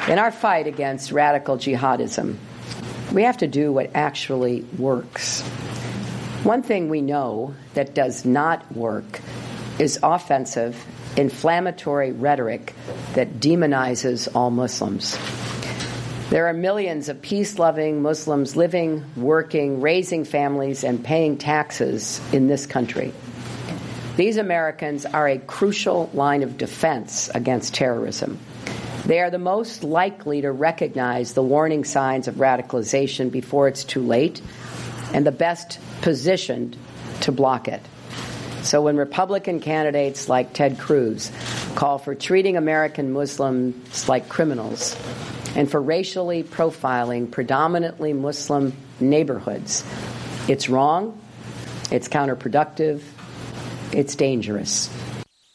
In our fight against radical jihadism, we have to do what actually works. One thing we know that does not work is offensive, inflammatory rhetoric that demonizes all Muslims. There are millions of peace-loving Muslims living, working, raising families, and paying taxes in this country. These Americans are a crucial line of defense against terrorism. They are the most likely to recognize the warning signs of radicalization before it's too late, and the best positioned to block it. So when Republican candidates like Ted Cruz call for treating American Muslims like criminals and for racially profiling predominantly Muslim neighborhoods, it's wrong, it's counterproductive, it's dangerous.